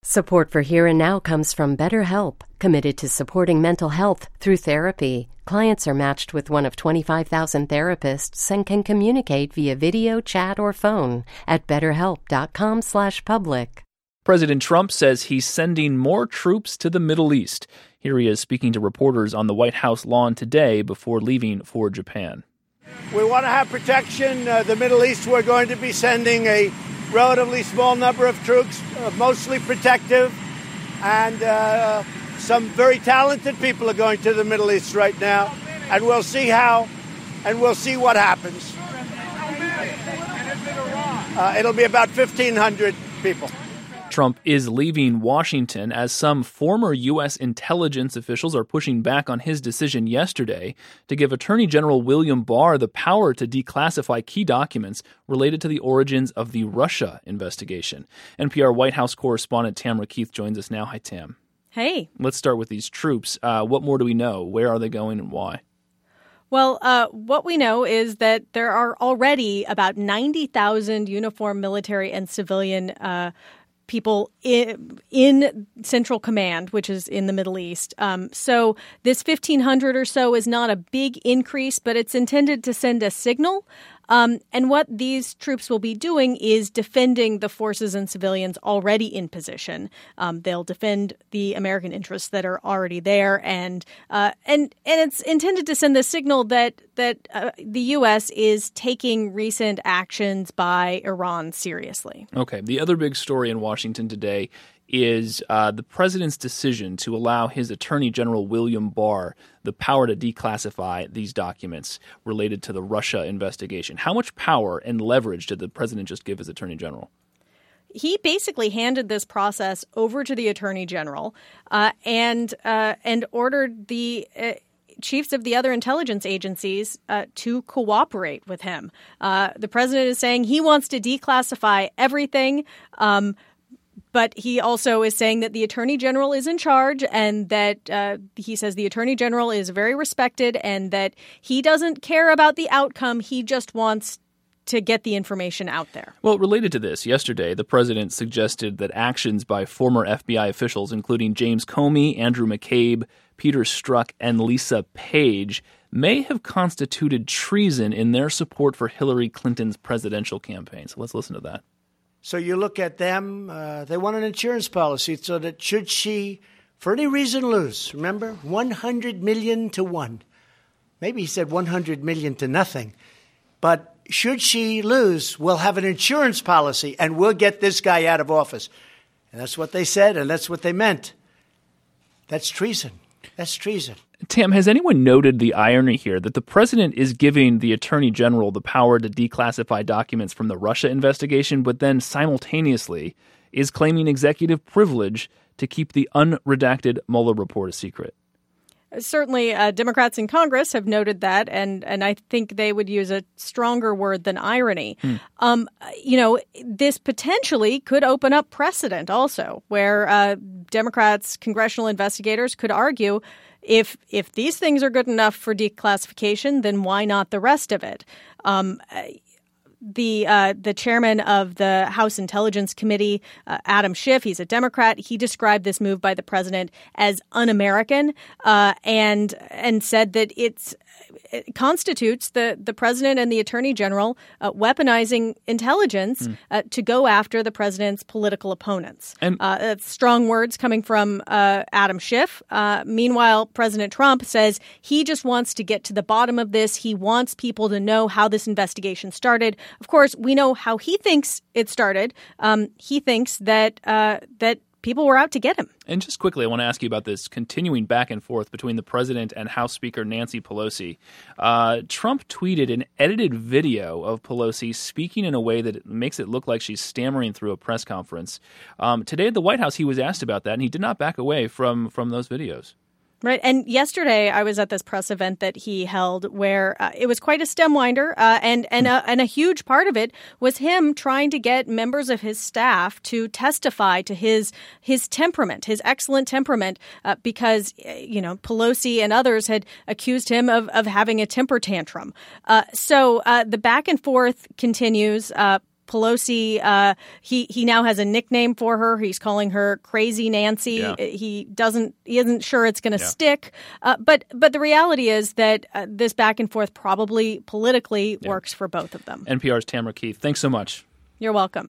Support for Here and Now comes from BetterHelp, committed to supporting mental health through therapy. Clients are matched with one of 25,000 therapists and can communicate via video, chat, or phone at betterhelp.com/public. President Trump says he's sending more troops to the Middle East. Here he is speaking to reporters on the White House lawn today before leaving for Japan. We want to have protection. The Middle East, we're going to be sending a relatively small number of troops, mostly protective, and some very talented people are going to the Middle East right now, and we'll see how, and we'll see what happens. It'll be about 1,500 people. Trump is leaving Washington as some former U.S. intelligence officials are pushing back on his decision yesterday to give Attorney General William Barr the power to declassify key documents related to the origins of the Russia investigation. NPR White House correspondent Tamara Keith joins us now. Hi, Tam. Hey. Let's start with these troops. What more do we know? Where are they going and why? Well, what we know is that there are already about 90,000 uniformed military and civilian people in Central Command, which is in the Middle East. So this 1,500 or so is not a big increase, but it's intended to send a signal. And what these troops will be doing is defending the forces and civilians already in position. They'll defend the American interests that are already there, and it's intended to send the signal that the U.S. is taking recent actions by Iran seriously. Okay. The other big story in Washington today is the president's decision to allow his Attorney General William Barr the power to declassify these documents related to the Russia investigation. How much power and leverage did the president just give his Attorney General? He basically handed this process over to the Attorney General and ordered the chiefs of the other intelligence agencies to cooperate with him. The president is saying he wants to declassify everything. But he also is saying that the Attorney General is in charge and that he says the Attorney General is very respected and that he doesn't care about the outcome. He just wants to get the information out there. Well, related to this, yesterday, the president suggested that actions by former FBI officials, including James Comey, Andrew McCabe, Peter Strzok, and Lisa Page, may have constituted treason in their support for Hillary Clinton's presidential campaign. So let's listen to that. So you look at them, they want an insurance policy so that should she, for any reason, lose, remember, 100 million to 1. Maybe he said 100 million to nothing. But should she lose, we'll have an insurance policy and we'll get this guy out of office. And that's what they said and that's what they meant. That's treason. That's treason. Tam, has anyone noted the irony here that the president is giving the Attorney General the power to declassify documents from the Russia investigation, but then simultaneously is claiming executive privilege to keep the unredacted Mueller report a secret? Certainly, Democrats in Congress have noted that, and I think they would use a stronger word than irony. This potentially could open up precedent also, where Democrats, congressional investigators could argue if these things are good enough for declassification, then why not the rest of it? The chairman of the House Intelligence Committee, Adam Schiff, he's a Democrat. He described this move by the president as un-American and said that it constitutes the president and the attorney general weaponizing intelligence to go after the president's political opponents. And strong words coming from Adam Schiff. Meanwhile, President Trump says he just wants to get to the bottom of this. He wants people to know how this investigation started. Of course, we know how he thinks it started. He thinks that people were out to get him. And just quickly, I want to ask you about this continuing back and forth between the president and House Speaker Nancy Pelosi. Trump tweeted an edited video of Pelosi speaking in a way that makes it look like she's stammering through a press conference. Today at the White House, he was asked about that, and he did not back away from those videos. Right. And yesterday I was at this press event that he held where it was quite a stem winder. And a huge part of it was him trying to get members of his staff to testify to his temperament, his excellent temperament, because, Pelosi and others had accused him of having a temper tantrum. So the back and forth continues. Pelosi, he now has a nickname for her. He's calling her Crazy Nancy. Yeah. He isn't sure it's going to stick. But the reality is that this back and forth probably politically works for both of them. NPR's Tamara Keith, thanks so much. You're welcome.